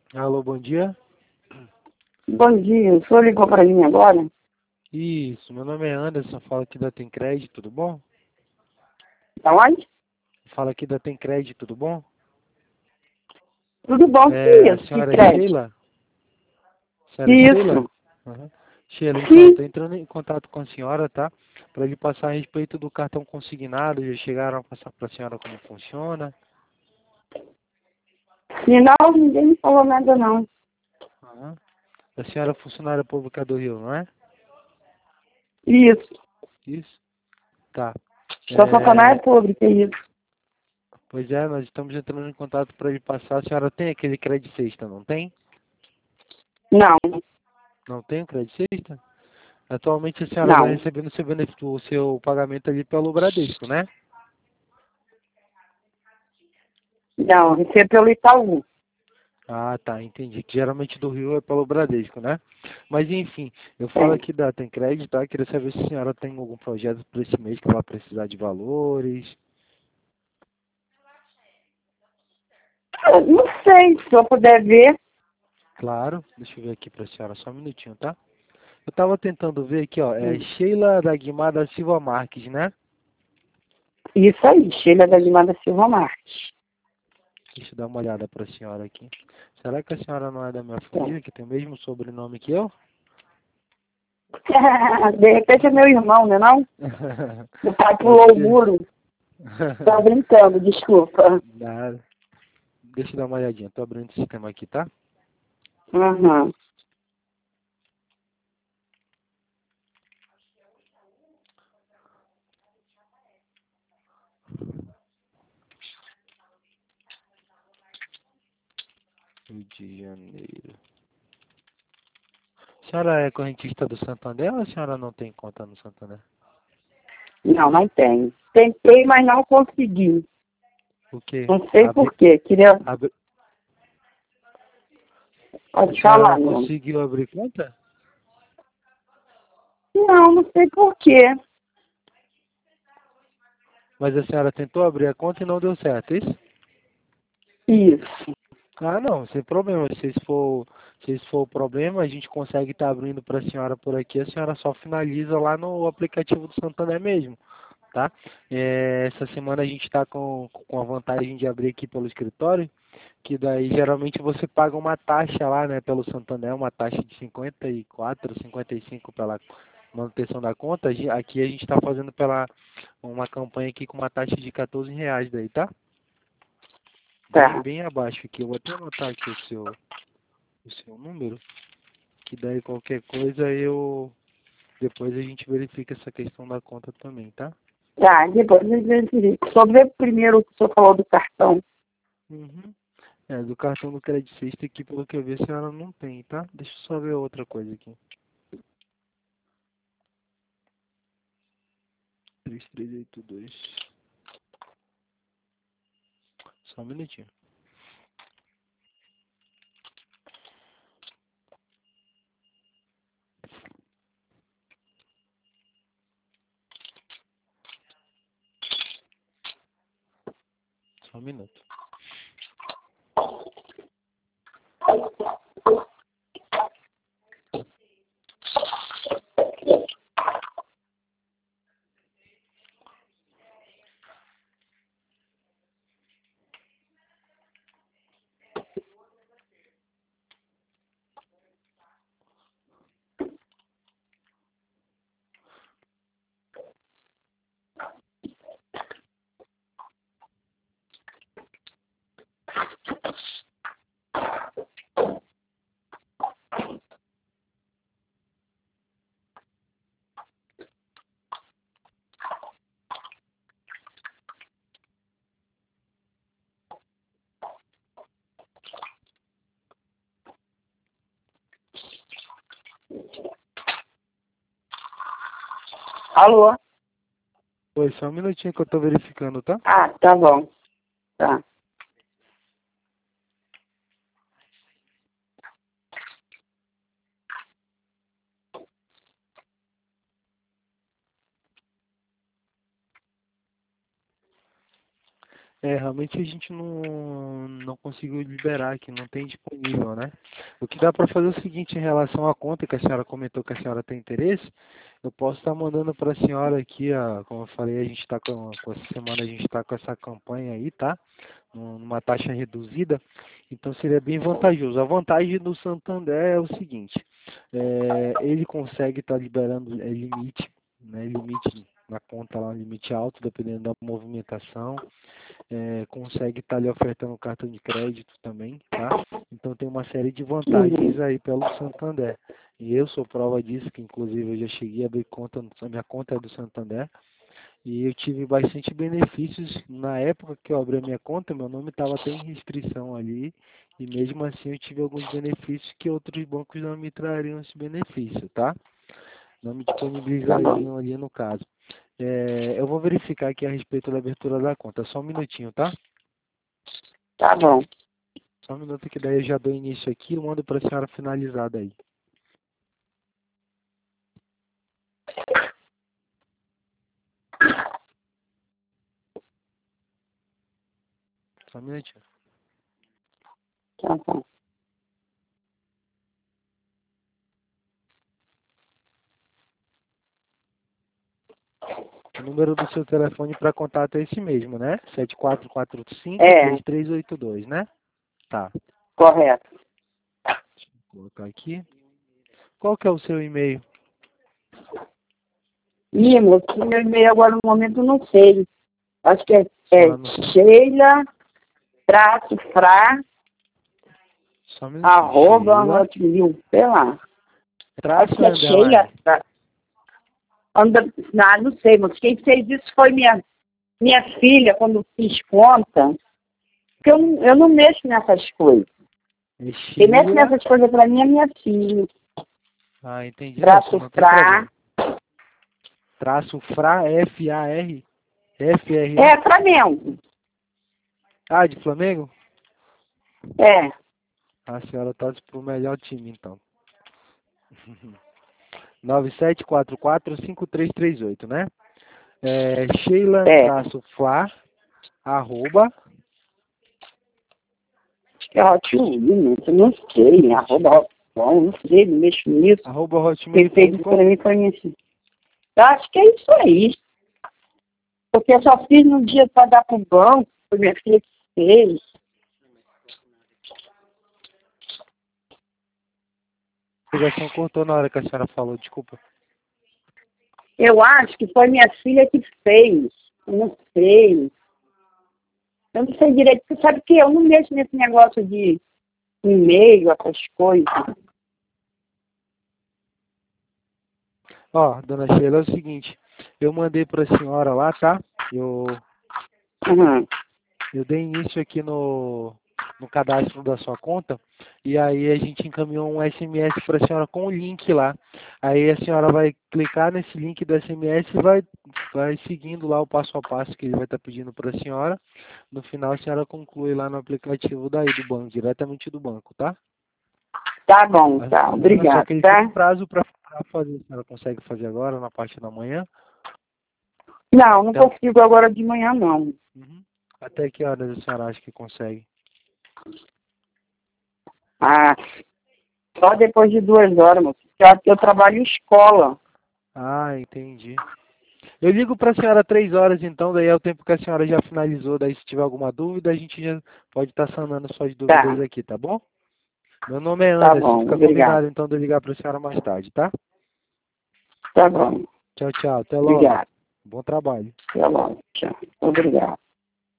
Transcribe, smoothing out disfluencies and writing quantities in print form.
Alô, bom dia. Bom dia, o senhor ligou para mim agora? Isso, meu nome é Anderson, falo aqui da Tem Crédito, tudo bom? Da onde? Fala aqui da Tem Crédito, tudo bom? Tudo bom, que A isso? Que senhora é crédito? Sheila? A senhora é Sheila? Isso. Uhum. Sheila, então, Sim. estou entrando em contato com a senhora, tá? Para lhe passar a respeito do cartão consignado, já chegaram a passar para a senhora como funciona? E não, ninguém me falou nada não. Uhum. A senhora é funcionária pública do Rio, não é? Isso. Isso? Tá. Sou funcionária É, pública, isso. pois é, nós estamos entrando em contato para lhe passar. A senhora tem aquele crédito sexta, não tem? Não, Não tem o crédito sexta? Atualmente a senhora está não. recebendo seu benefício, o seu pagamento ali pelo Bradesco, né? Não, recebo pelo Itaú. Ah, tá, entendi. Que geralmente do Rio é pelo Bradesco, né? Mas enfim, eu falo É. aqui da Tem Crédito, tá? Queria saber se a senhora tem algum projeto para esse mês que ela vai precisar de valores. Não sei, se eu puder ver. Claro, deixa eu ver aqui para a senhora, só um minutinho, tá? Eu tava tentando ver aqui, ó, é Hum. Sheila da Guimar da Silva Marques, né? Isso aí, Sheila da Lima da Silva Marques. Deixa eu dar uma olhada para a senhora aqui. Será que a senhora não é da minha É. família, que tem o mesmo sobrenome que eu? De repente é meu irmão, né não? Meu pai Pode pulou o ser. muro. Tô brincando, desculpa. Nada. Deixa eu dar uma olhadinha. Tô abrindo o sistema aqui, tá? Uhum. Rio de Janeiro. A senhora é correntista do Santander ou a senhora não tem conta no Santander? Não, não tenho. Tentei, mas não consegui. O quê? Não sei por quê. Queria. Abre... A Pode senhora falar, não meu. conseguiu abrir conta? Não, não sei por quê. Mas a senhora tentou abrir a conta e não deu certo, é isso? Isso. Ah, não, sem problema. Se esse for o problema, a gente consegue estar abrindo para a senhora por aqui. A senhora só finaliza lá no aplicativo do Santander mesmo. Tá? Essa semana a gente está com a vantagem de abrir aqui pelo escritório, que daí geralmente você paga uma taxa lá, né, pelo Santander, uma taxa de 54, 55 pela manutenção da conta. Aqui a gente está fazendo pela uma campanha aqui com uma taxa de R$ 14 daí, tá? Bem, Tá. bem abaixo aqui. Eu vou até anotar aqui o seu número, que daí qualquer coisa depois a gente verifica essa questão da conta também, tá? Tá, depois eu verifico. Sobre o primeiro que o senhor falou do cartão. Uhum. Do cartão do Credit Sexta aqui, pelo que eu vi, a senhora não tem, tá? Deixa eu só ver outra coisa aqui. 3382. Só um minutinho. Só um minuto. Alô? Oi, só um minutinho que eu tô verificando, tá? Ah, tá bom. Tá. Realmente a gente não conseguiu liberar aqui, não tem disponível, né? O que dá para fazer é o seguinte, em relação à conta que a senhora comentou que a senhora tem interesse, eu posso estar mandando para a senhora aqui, como eu falei, a gente está com essa semana, a gente está com essa campanha aí, tá? Numa taxa reduzida, então seria bem vantajoso. A vantagem do Santander é o seguinte, ele consegue estar liberando limite, né? Limite na conta lá, um limite alto, dependendo da movimentação. Consegue estar lhe ofertando cartão de crédito também, tá? Então tem uma série de vantagens aí pelo Santander. E eu sou prova disso, que inclusive eu já cheguei a abrir conta, a minha conta é do Santander, e eu tive bastante benefícios. Na época que eu abri a minha conta, meu nome estava até em restrição ali, e mesmo assim eu tive alguns benefícios que outros bancos não me trariam esse benefício, tá? Não me Tá bom. disponibilizariam ali no caso. Eu vou verificar aqui a respeito da abertura da conta. Só um minutinho, tá? Tá bom. Só um minuto que daí eu já dou início aqui e mando para a senhora finalizada aí. Só um minutinho. Tá bom. O número do seu telefone para contato é esse mesmo, né? 7445-3382, né? Tá. Correto. Vou colocar aqui. Qual que é o seu e-mail? Ih, moço, meu e-mail agora no momento eu não sei. Acho que é Senhora não... Sheila, fra, Só um minutinho. arroba, Sheila, hotmail, sei lá. traço Acho que é underline. Sheila, não sei, mas quem fez isso foi minha filha, quando fiz conta. Porque eu não mexo nessas coisas. É Quem mexe Sheila. nessas coisas pra mim é minha filha. Ah, entendi. Traço Não tem fra. problema. Traço fra, F-A-R, F-R-A. É, Flamengo. Ah, de Flamengo? É. A senhora torce pro melhor time, então. 9744-5338, né? Sheila-Flá, arroba, Acho que é ótimo, eu não sei. Arroba, não sei, não mexo nisso. arroba Quem fez isso hotmail.com. pra mim foi minha filha. Eu acho que é isso aí. Porque eu só fiz no dia para dar pro banco, foi minha filha que fez. A ligação cortou na hora que a senhora falou, desculpa. Eu acho que foi minha filha que fez. Eu não sei. Eu não sei direito, porque sabe que eu não mexo nesse negócio de e-mail, essas coisas. Ó, dona Sheila, é o seguinte, eu mandei para a senhora lá, tá? Eu dei início aqui no cadastro da sua conta, e aí a gente encaminhou um SMS para a senhora com o link lá. Aí a senhora vai clicar nesse link do SMS e vai seguindo lá o passo a passo que ele vai estar pedindo para a senhora. No final a senhora conclui lá no aplicativo daí do banco, diretamente do banco, tá? Tá bom, tá. Só Obrigado, que ele tem um tá? prazo para fazer. A senhora consegue fazer agora, na parte da manhã? Não Então, consigo agora de manhã, não. Até que horas a senhora acha que consegue? Ah, só depois de 2 horas, moço. Porque eu trabalho em escola. Ah, entendi. Eu ligo para a senhora 3 horas, então, daí é o tempo que a senhora já finalizou. Daí, se tiver alguma dúvida, a gente já pode estar sanando suas dúvidas Tá, aqui, tá bom? Meu nome é tá Anderson. bom, Fica obrigado. combinado, então, de eu ligar para a senhora mais tarde, tá? Tá bom, Tchau, tchau. Até logo. obrigado. Bom trabalho. Até logo, tchau. Obrigado.